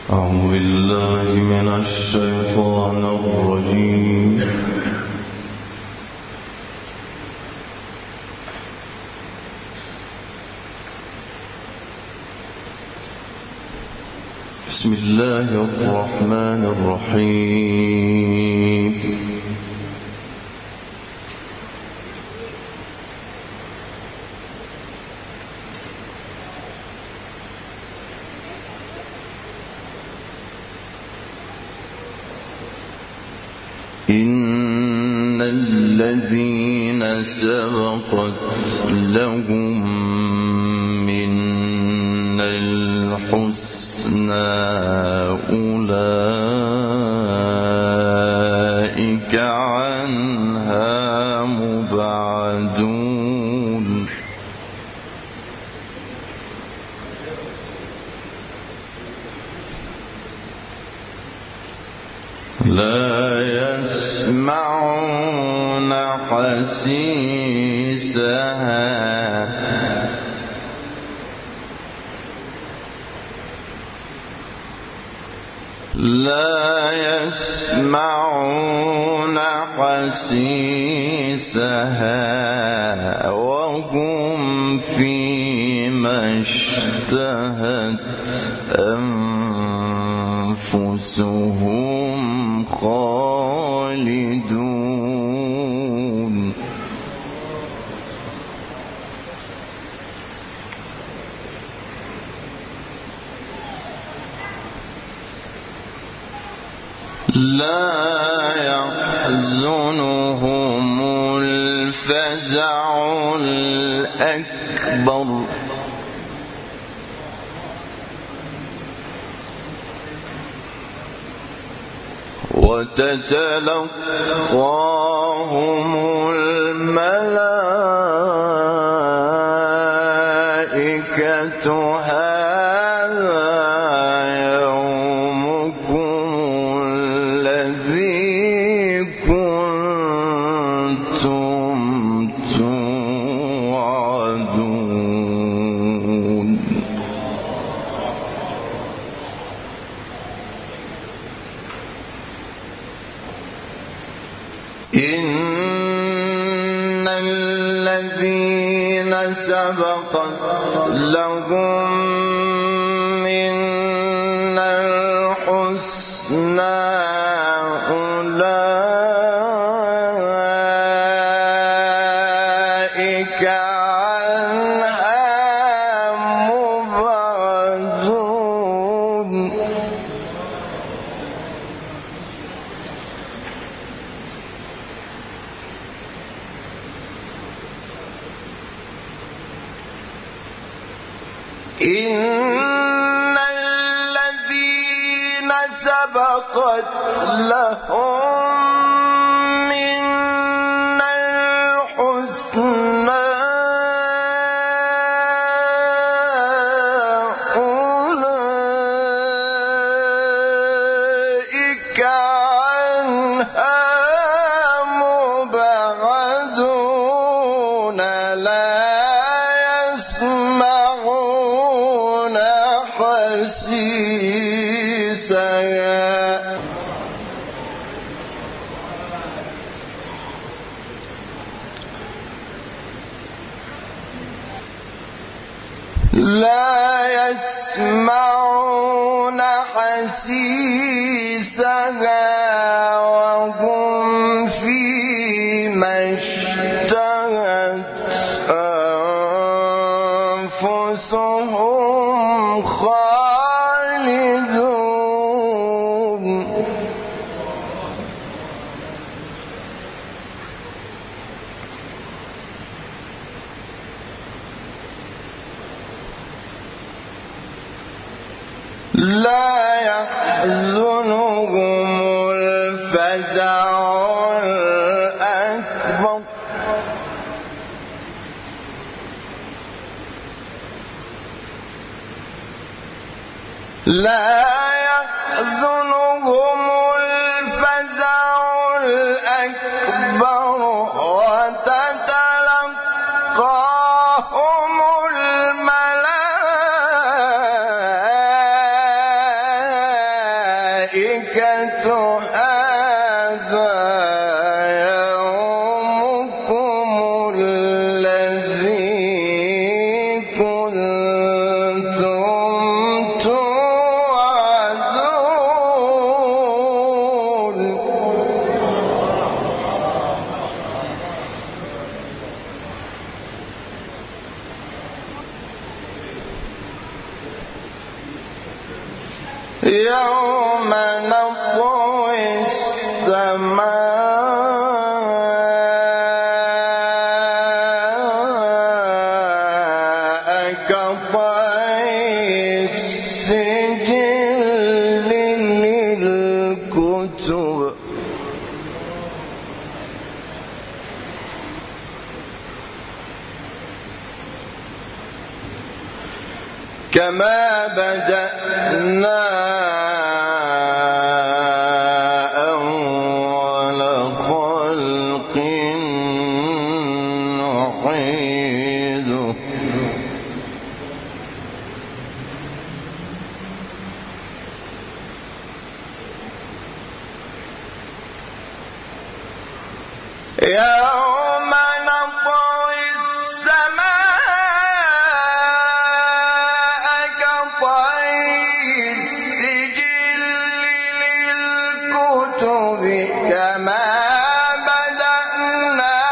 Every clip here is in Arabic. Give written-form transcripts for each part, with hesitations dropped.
أعوذ بالله من الشيطان الرجيم. بسم الله الرحمن الرحيم. إن الذين سبقت لهم منا الحسنى أولئك عنها مبعدون. لا يسمعون حسيسها وهم فيما اشتهت أنفسهم خالدون. لا يحزنهم الفزع الأكبر وتتلقاهم الملائكة هذا يومكم الذي كنتم توعدون. إن الذين سبقت لهم منا الحسنى أولئك عنها مبعدون. إن الذين سبقت لهم منا الحسنى أولئك عنها مبعدون. لا يسمعون حسيسها وهم فيما اشتهت أنفسهم خالدون. لا يحزنهم الفزع الأكبر لا يحزنهم الفزع الأكبر وتتلقاهم الملائكة هذا يومكم الذي كنتم توعدون يوم نطوي السماء كطي السجل للكتب كما بدأنا أول خلق نعيده يوم نطوي السماء كطي السجل للكتب كما بدأنا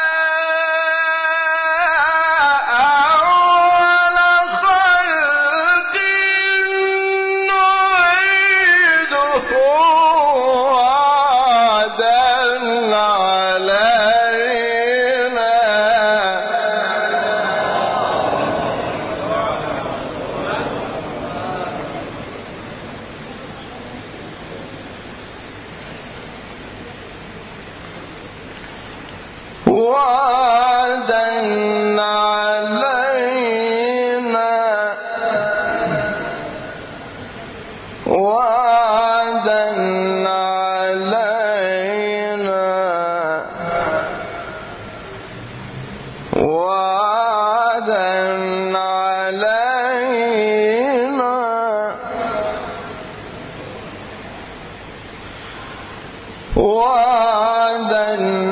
أول خلق نعيده وعدا علينا وعدا علينا وعدا علينا وعدا علينا وعدا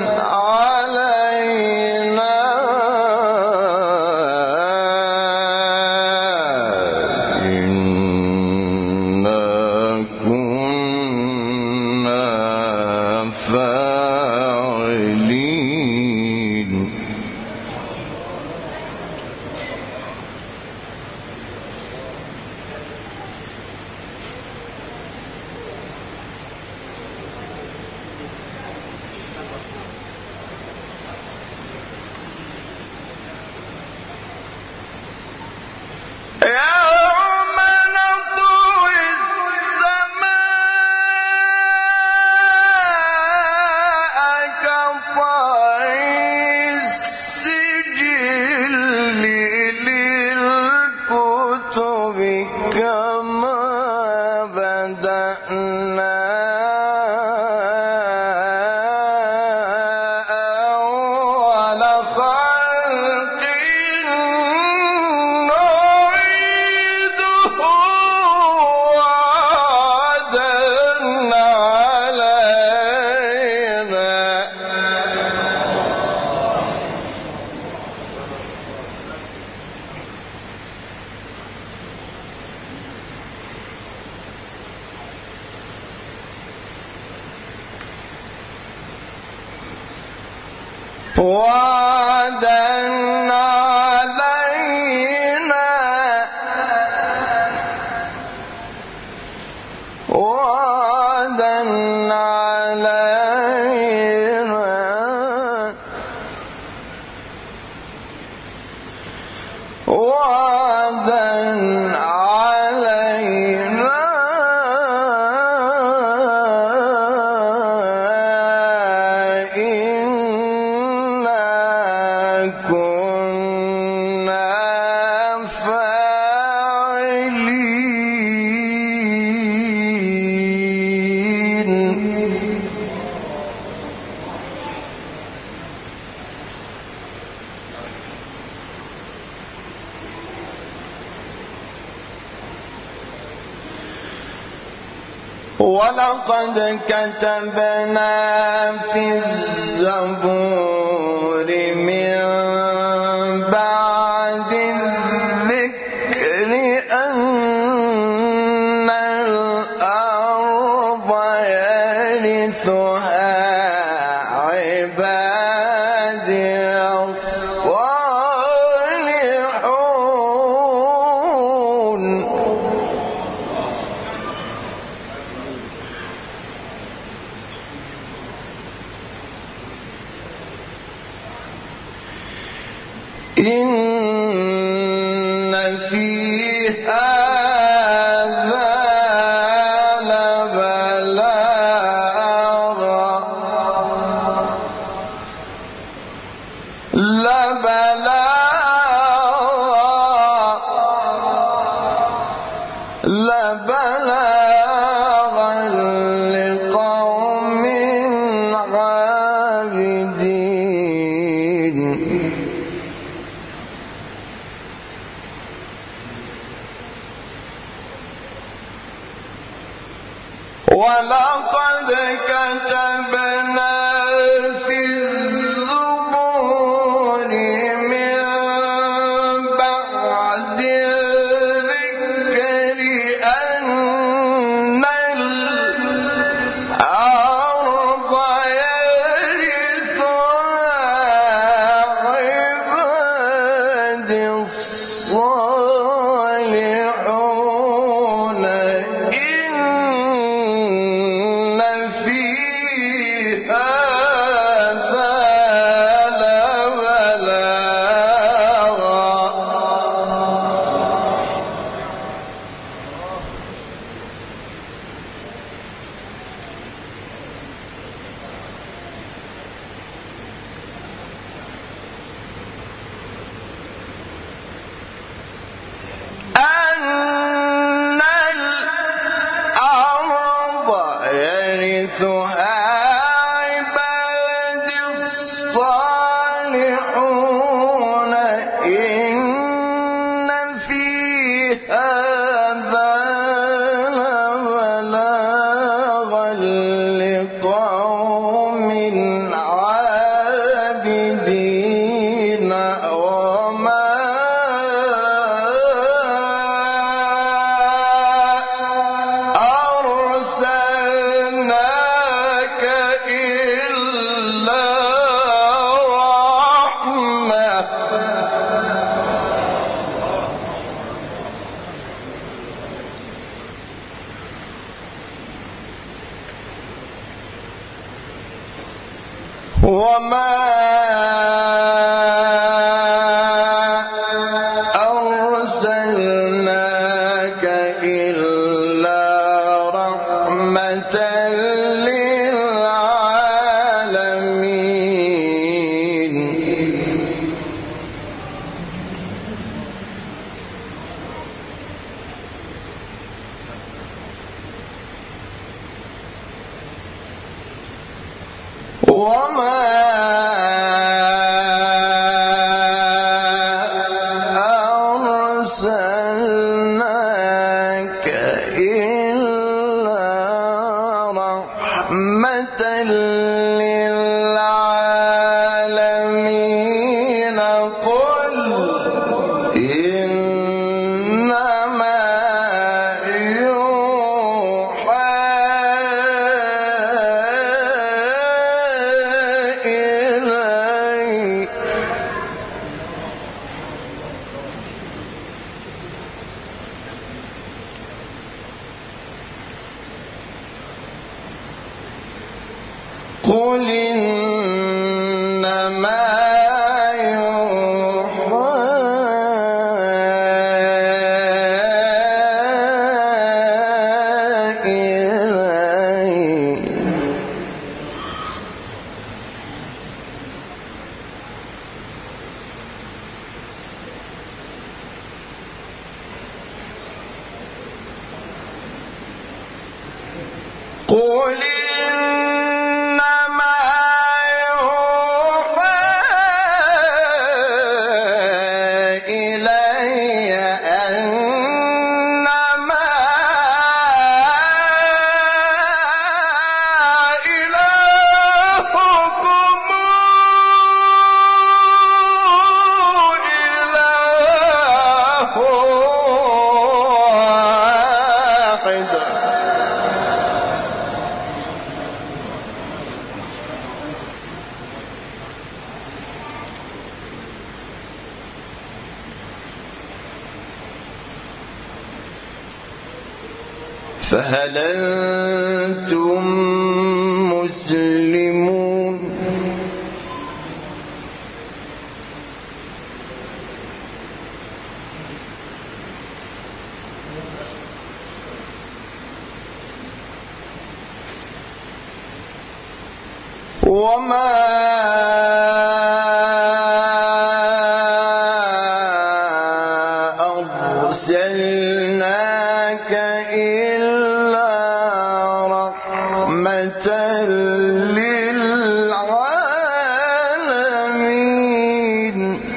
علينا إنا كنا فاعلين يوم نطوي السماء كطي السجل للكتب كما بدأنا أول خلق نعيده وعدا علينا وعدا علينا وعدا علينا وعدا علينا فاعلين ولقد كتبنا في الزبور من بعد الذكر أن الأرض يرثها عبادي الصالحون. إن في هذا لبلاغا لقوم عابدين. ولقد كتبنا في الزبور من بعد الذكر أن الأرض يرثها عبادي الصالحون. وما أرسلناك إلا رحمة للعالمين. وما أرسلناك إلا رحمة للعالمين. قل إنما يوحى قل إنما يوحى إلي. قل إنما يوحى إلي أنما فهل أنتم مسلمون؟ وما أرسلناك إلا رحمة للعالمين.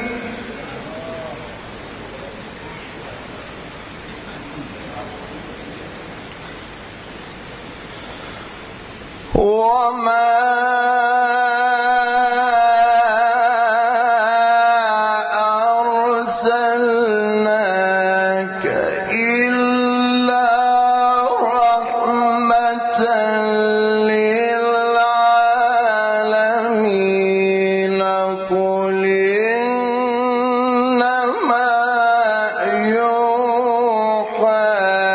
وما أرسلناك إلا رحمة للعالمين. قل إنما يوحى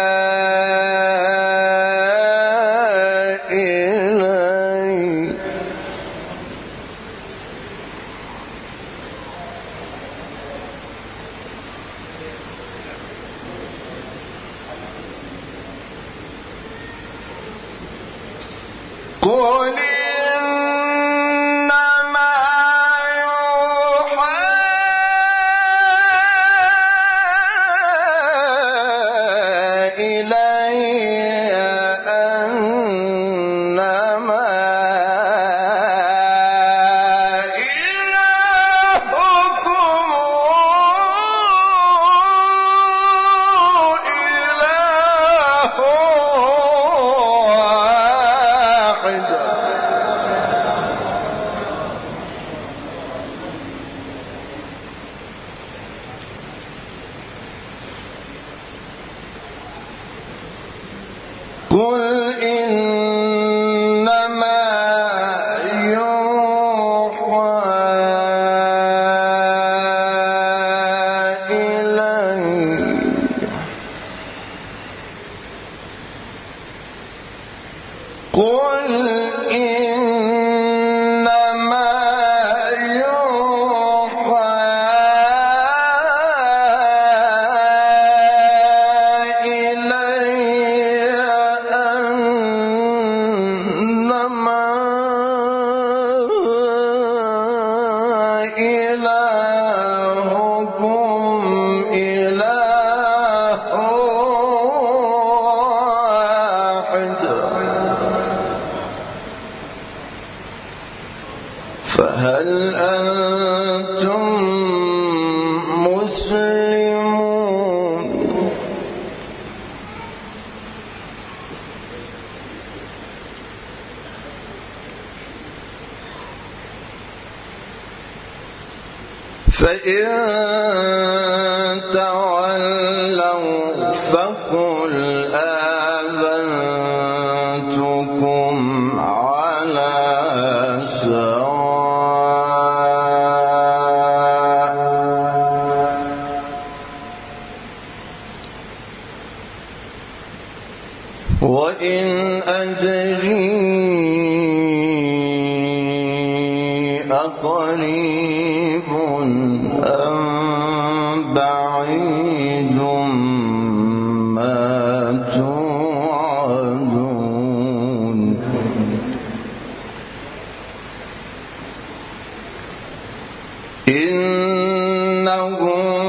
إلي قل إنما يوحى إلي أنما إلهكم إله واحد. قل إنما يوحى إلي قل إنما يوحى إلي أنما إلهكم إله واحد. فهل أنتم مسلمون؟ فإن تولوا فقل آذنتكم على سواء. وإن أدري أقريب أم بعيد ما توعدون. إنه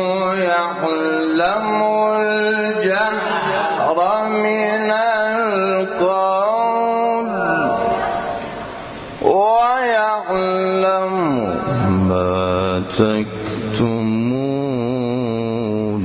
يعلم الجهر من القول ويعلم ما تكتمون.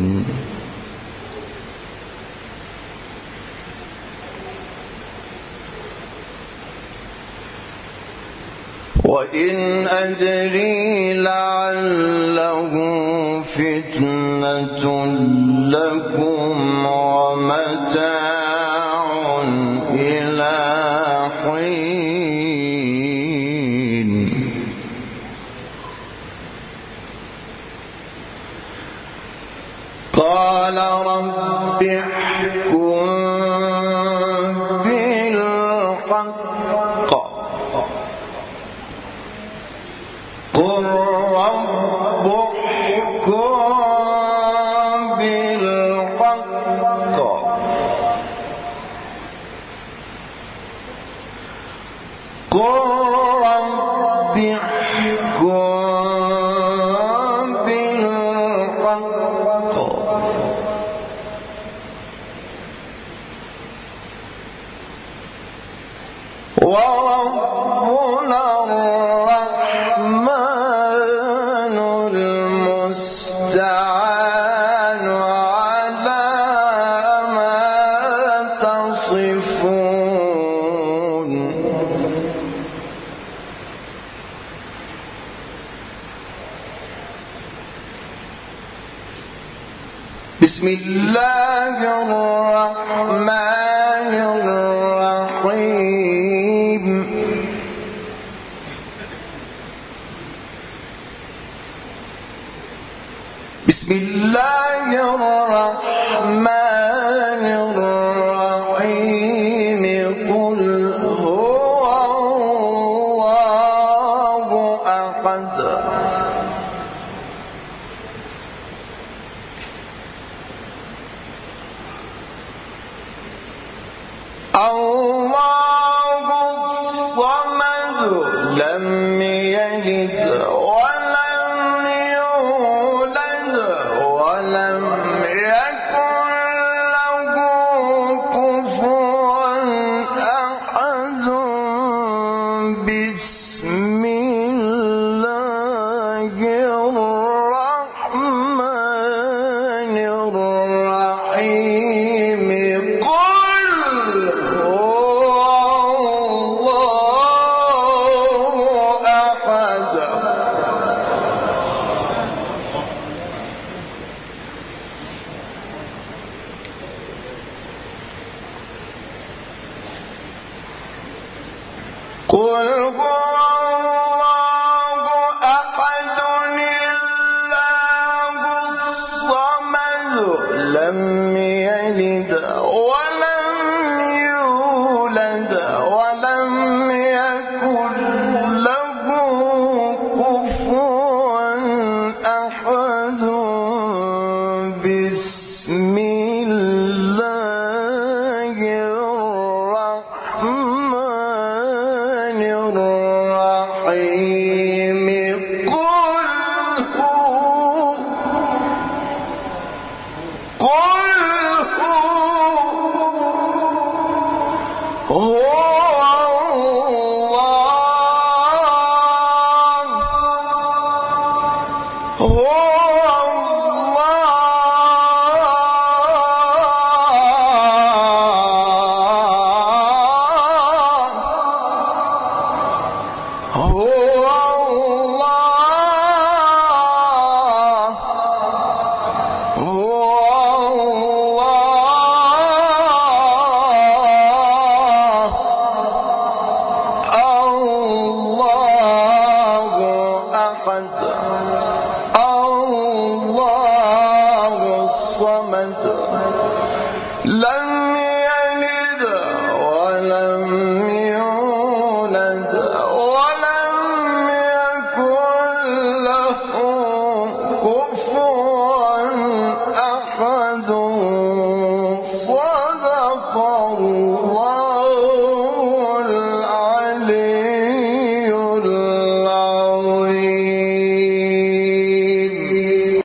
وإن أدري لعله فتنة لكم ومتاع وربنا الرحمن المستعان على ما تصفون بسم الله الرحمن الرحيم بسم الله الرحمن الرحيم قل هو الله أحد الله الصمد لم يلد ولم يولد ولم يكن له كفوا أحد بسم الله الرحمن الرحيم قل هو الله أحد الله الصمد لم يلد ولم يولد ولم يكن له كفوا أحد بسم الله الرحمن الرحيم قل هو